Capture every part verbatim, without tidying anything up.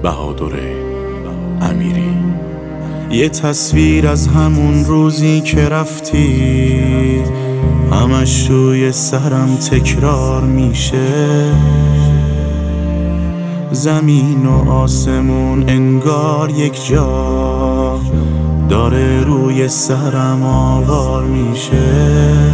بهادر امیری. یه تصویر از همون روزی که رفتی همش توی سرم تکرار میشه، زمین و آسمون انگار یک جا داره روی سرم آوار میشه.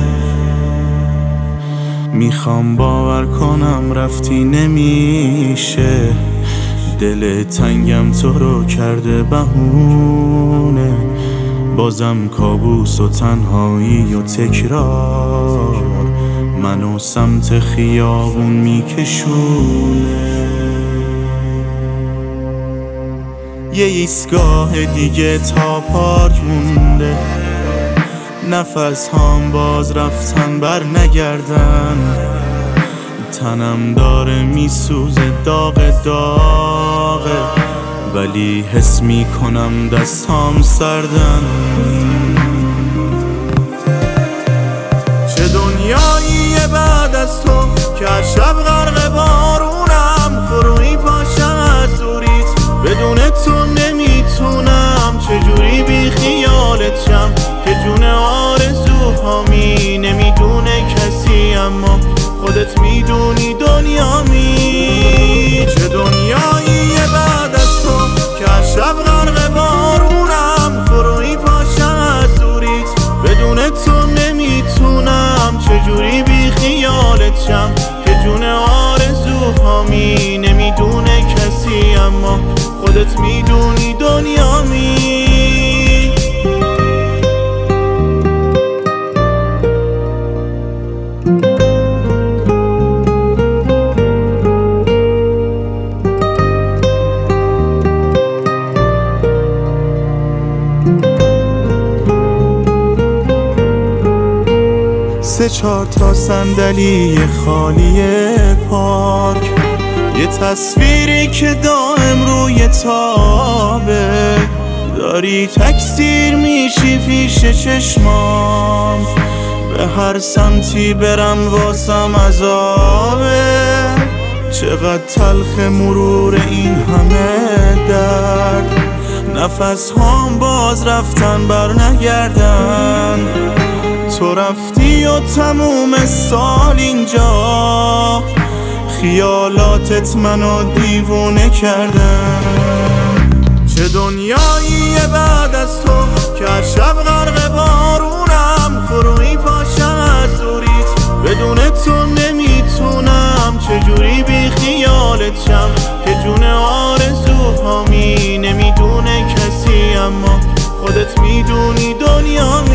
میخوام باور کنم رفتی نمیشه، دل تنگم تو رو کرده بهونه، بازم کابوس و تنهایی و تکرار منو سمت خیابون میکشونه. یه ایستگاه دیگه تا پارک مونده، نفس هام باز رفتن بر نگردن، تنم داره میسوزه داغ داغه، ولی حس میکنم دستام سردن. چه دنیاییه بعد از تو که هر شب غرق بارونم، فروی پاشم از دوریت بدون تو نمیتونم، چجوری بی خیالت شم که جون آرزوهامی، نمیدونه کسی اما خودت میدونی دنیامی. چه دنیاییه بعد از تو که هر شب غرق بارونم، فروی پاشم از دوریت بدون تو نمیتونم، چجوری بی خیالت شم که جون آرزوهامی، نمیدونه کسی اما خودت میدونی دنیامی. سه چهار تا صندلی خالی پارک، یه تصویری که دائم روی تابه، داری تکثیر میشی پیش چشمام، به هر سمتی برم واسم عذابه. چقدر تلخ مرور این همه درد، نفس هام باز رفتن بر نگردن، تو رفتی و تموم سال اینجا خیالاتت منو دیوونه کردن. چه دنیاییه بعد از تو که هر شب غرق بارونم، فروی پاشم از دوریت بدون تو نمیتونم، چجوری بی خیالت شم که جون آرزوهامی، نمیدونه کسی اما خودت میدونی دنیامی.